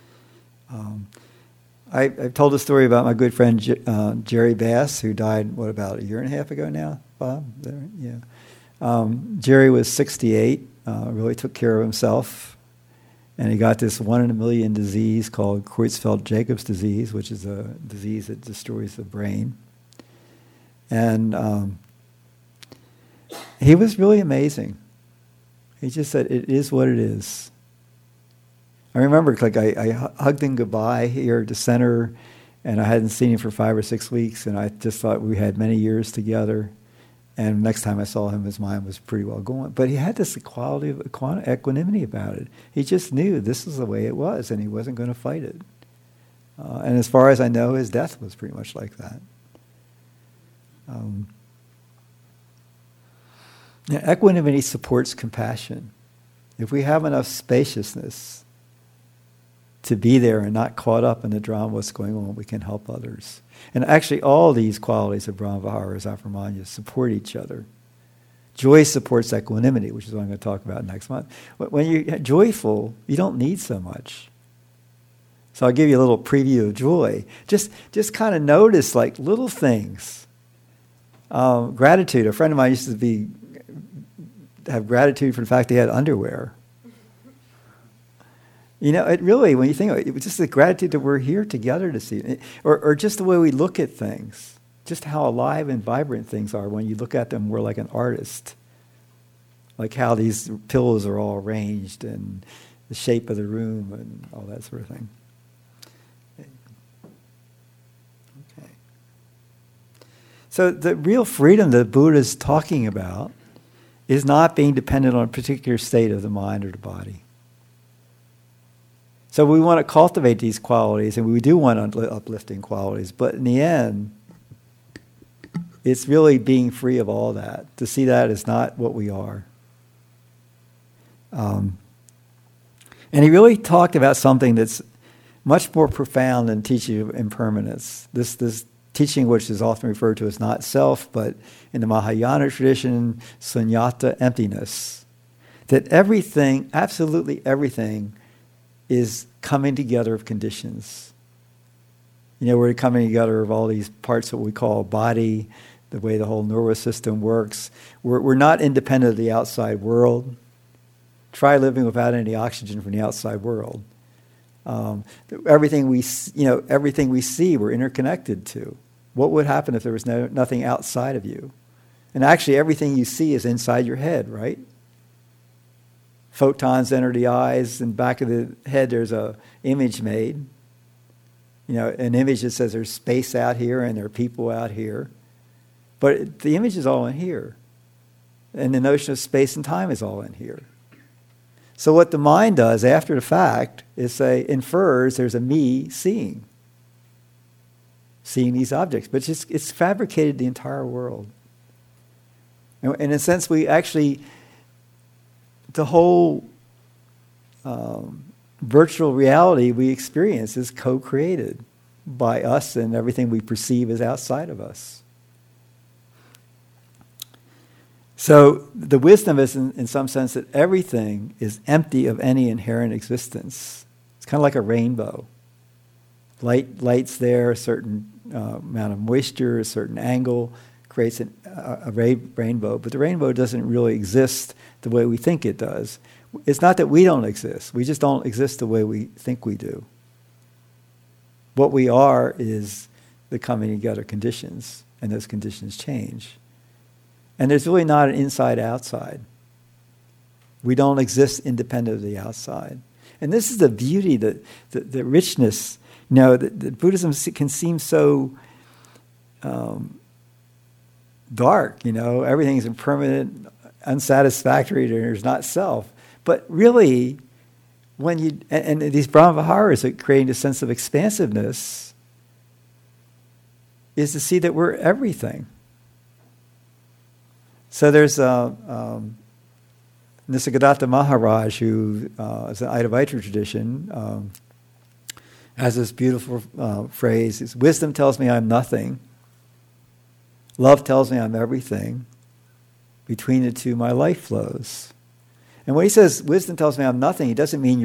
I've told a story about my good friend Jerry Bass, who died, about a year and a half ago now, Bob? Yeah. Jerry was 68, really took care of himself, and he got this 1 in a million disease called Creutzfeldt-Jacobs disease, which is a disease that destroys the brain. And he was really amazing. He just said, it is what it is. I remember, I hugged him goodbye here at the center, and I hadn't seen him for 5 or 6 weeks, and I just thought we had many years together. And next time I saw him, his mind was pretty well going. But he had this quality of equanimity about it. He just knew this is the way it was, and he wasn't going to fight it. And as far as I know, his death was pretty much like that. Equanimity supports compassion. If we have enough spaciousness to be there and not caught up in the drama of what's going on, we can help others. And actually all these qualities of Brahmaviharas, Apramanya, support each other. Joy supports equanimity, which is what I'm going to talk about next month. When you're joyful, you don't need so much. So I'll give you a little preview of joy. Just kind of notice little things. Gratitude. A friend of mine used to have gratitude for the fact he had underwear. It really, when you think of it, was just the gratitude that we're here together to see it. Or just the way we look at things. Just how alive and vibrant things are when you look at them more like an artist. Like how these pillows are all arranged and the shape of the room and all that sort of thing. Okay. So the real freedom that Buddha is talking about is not being dependent on a particular state of the mind or the body. So we want to cultivate these qualities, and we do want uplifting qualities, but in the end, it's really being free of all that, to see that as not what we are. And he really talked about something that's much more profound than teaching of impermanence. This teaching, which is often referred to as not self, but in the Mahayana tradition, sunyata, emptiness. That everything, absolutely everything, is coming together of conditions. We're coming together of all these parts that we call body, the way the whole nervous system works. We're not independent of the outside world. Try living without any oxygen from the outside world. Everything we see, we're interconnected to. What would happen if there was nothing outside of you? And actually, everything you see is inside your head, right? Photons enter the eyes, and back of the head there's a image made. An image that says there's space out here and there are people out here. But the image is all in here. And the notion of space and time is all in here. So what the mind does after the fact is infers there's a me seeing these objects. But it's fabricated the entire world. And in a sense, we actually... the whole virtual reality we experience is co-created by us, and everything we perceive is outside of us. So the wisdom is, in some sense, that everything is empty of any inherent existence. It's kind of like a rainbow. Light's there, a certain amount of moisture, a certain angle, creates a rainbow, but the rainbow doesn't really exist the way we think it does. It's not that we don't exist. We just don't exist the way we think we do. What we are is the coming together conditions, and those conditions change. And there's really not an inside-outside. We don't exist independent of the outside. And this is the beauty, the richness. That Buddhism can seem so... dark, everything's impermanent, unsatisfactory, there's not self. But really, when you, and these Brahmaviharas are creating a sense of expansiveness, is to see that we're everything. So there's Nisargadatta Maharaj, who is an Advaita tradition, has this beautiful phrase, wisdom tells me I'm nothing. Love tells me I'm everything. Between the two, my life flows. And when he says wisdom tells me I'm nothing, he doesn't mean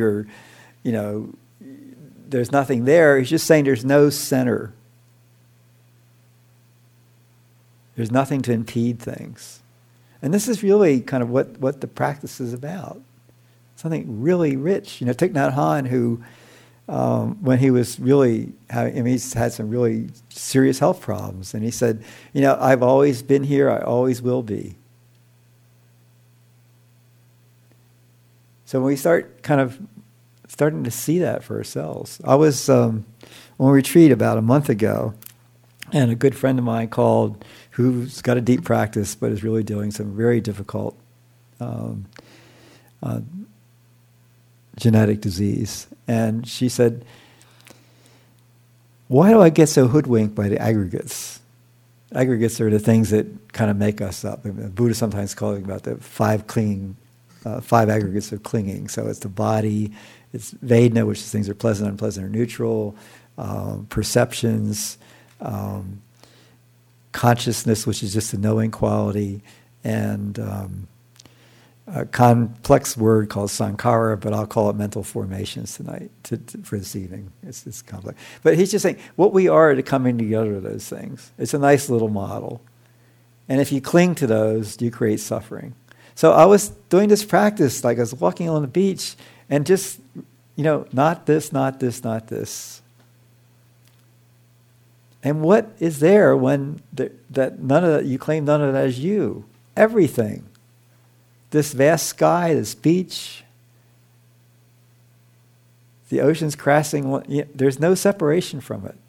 there's nothing there. He's just saying there's no center. There's nothing to impede things. And this is really kind of what the practice is about. Something really rich. Thich Nhat Hanh, who, when he was really, he's had some really serious health problems. And he said, I've always been here, I always will be. So when we start starting to see that for ourselves. I was on a retreat about a month ago, and a good friend of mine called, who's got a deep practice but is really doing some very difficult genetic disease. And she said, why do I get so hoodwinked by the aggregates? Aggregates are the things that kind of make us up. Buddha sometimes calls about the five aggregates of clinging. So it's the body, it's Vedana, which is things that are pleasant, unpleasant, or neutral, perceptions, consciousness, which is just a knowing quality, and a complex word called sankhara, but I'll call it mental formations tonight for this evening. It's complex. But he's just saying what we are to coming together of those things. It's a nice little model. And if you cling to those, you create suffering. So I was doing this practice, like I was walking on the beach, and just, not this, not this, not this. And what is there when that none of that, you claim none of that as you? Everything. This vast sky, this beach, the oceans crashing, there's no separation from it.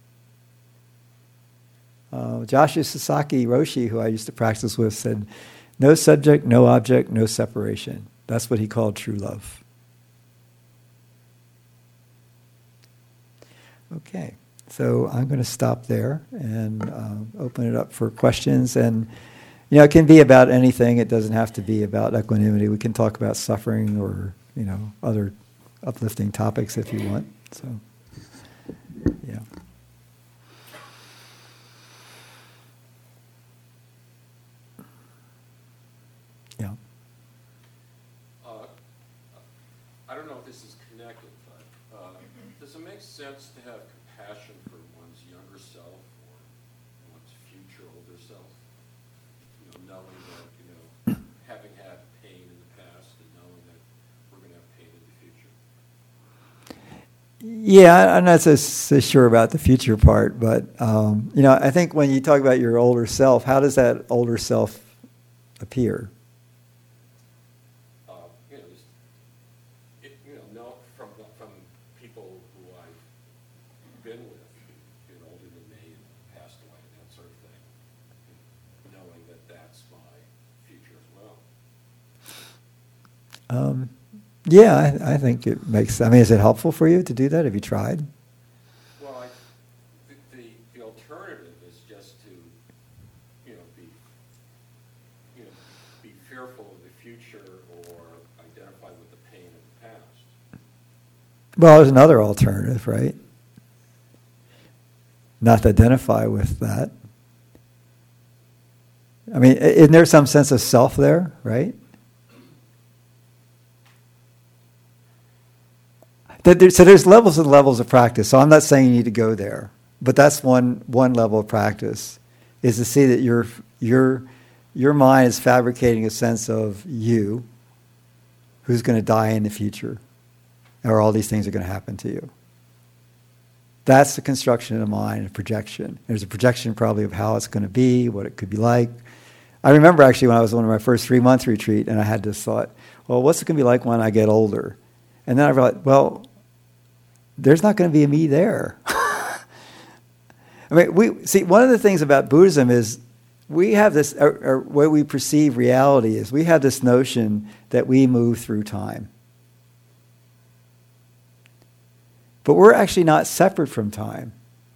Joshua Sasaki Roshi, who I used to practice with, said, no subject, no object, no separation. That's what he called true love. Okay, so I'm going to stop there and open it up for questions. And it can be about anything. It doesn't have to be about equanimity. We can talk about suffering or, other uplifting topics if you want. So, yeah. Yeah. I don't know if this is connected, but does it make sense to have compassion for one's younger self or one's future older self? Knowing that, having had pain in the past and knowing that we're going to have pain in the future. Yeah, I'm not so sure about the future part, but, I think when you talk about your older self, how does that older self appear? From people who I've been with, older than me and passed away and that sort of thing, knowing that that's my future as well. Yeah, I think it makes. Is it helpful for you to do that? Have you tried? Well, the alternative is just to, be fearful of the future or identify with the pain of the past. Well, there's another alternative, right? Not to identify with that. Isn't there some sense of self there, right? So there's levels and levels of practice. So I'm not saying you need to go there, but that's one level of practice, is to see that your mind is fabricating a sense of you, who's going to die in the future, or all these things are going to happen to you. That's the construction of the mind, a projection. There's a projection probably of how it's going to be, what it could be like. I remember actually when I was on my first 3-month retreat, and I had this thought, well, what's it going to be like when I get older? And then I realized, well, there's not going to be a me there. One of the things about Buddhism is we have this, or way we perceive reality is we have this notion that we move through time. But we're actually not separate from time.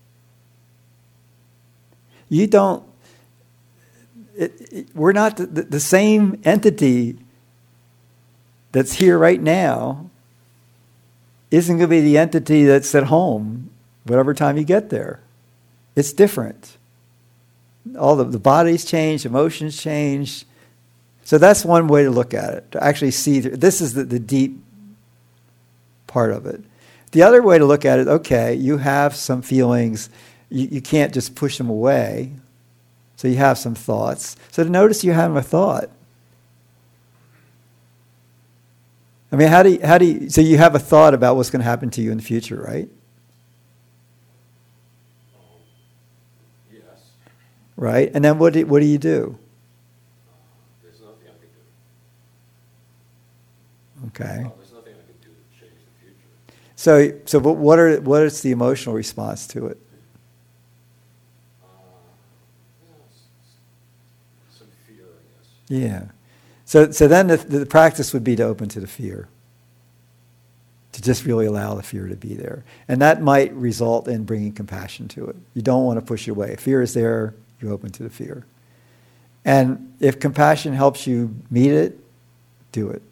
We're not the same entity that's here right now isn't going to be the entity that's at home whatever time you get there. It's different. All the bodies change, emotions change, So that's one way to look at it, to actually see, this is the deep part of it. The other way to look at it, okay, you have some feelings, you can't just push them away, so you have some thoughts. So to notice you have a thought. I mean, how do you, so you have a thought about what's going to happen to you in the future, right? Yes. Right? And then what do you do? There's nothing I can do. Okay. There's nothing I can do to change the future. So but what is the emotional response to it? Some fear, I guess. Yeah. So then the practice would be to open to the fear. To just really allow the fear to be there. And that might result in bringing compassion to it. You don't want to push it away. If fear is there, you open to the fear. And if compassion helps you meet it, do it.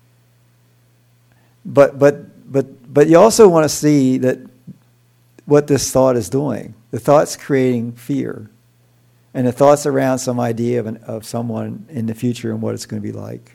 But you also want to see that what this thought is doing. The thought's creating fear. And the thought's around some idea of someone in the future and what it's going to be like.